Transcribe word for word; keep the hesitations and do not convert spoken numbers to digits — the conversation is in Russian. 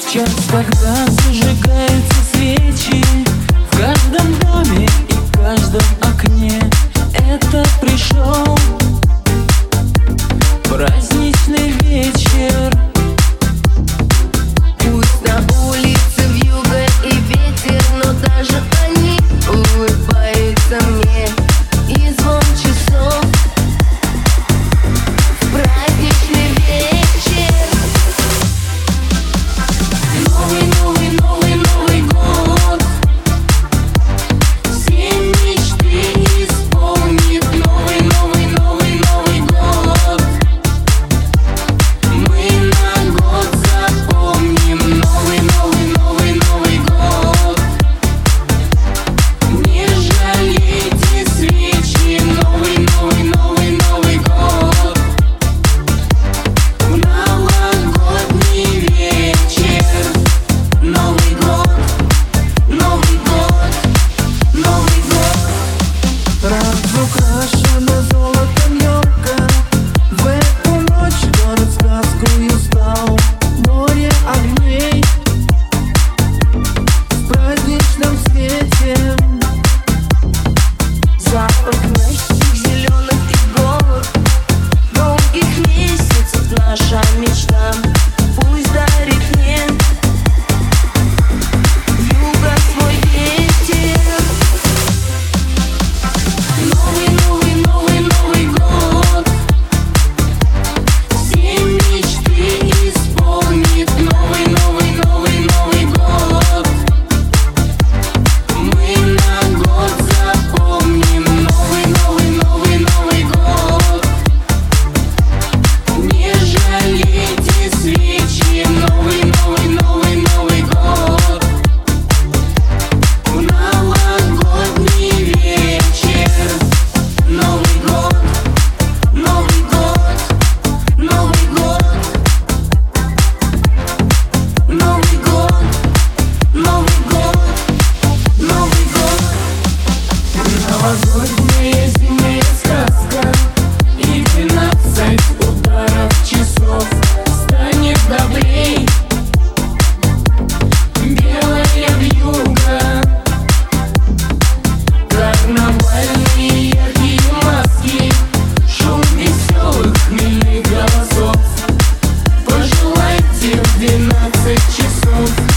Час, когда зажигаются свечи в каждом доме и в каждом окне. Это пришел праздничный вечер. Пусть на улице вьюга и ветер, но даже они улыбаются мне. И звон часов в праздничный вечер. Новый, новый, новый, новый год. Все мечты исполнит. Новый, новый, новый, новый год. Мы на год запомним. Новый, новый, новый, новый год. Не жалейте свечи. Новый, новый, новый, новый год. В новогодний вечер. Новый год, Новый год, Новый год. Разукрашена золотом елка. В эту ночь город сказкою стал. Море огней в праздничном свете. Запах мягких зеленых игр, долгих месяцев наша мечта. Пусть дарит мне вьюга свой ветер. Новый, новый, новый, новый год. Все мечты исполнит. Новый, новый, новый, новый год. Мы на год запомним. Новый, новый, новый, новый год. Не жалейте свечи. Новый, новый, новый, новый год. В новогодний вечер. Новый год, Новый год, Новый год. Новый год, Новый год, Новый год. Новогодняя зимняя сказка. И двенадцать ударов часов станет добрей. Белая вьюга, карнавальные яркие маски, шум веселых хмельных голосов. Пожелайте в двенадцать часов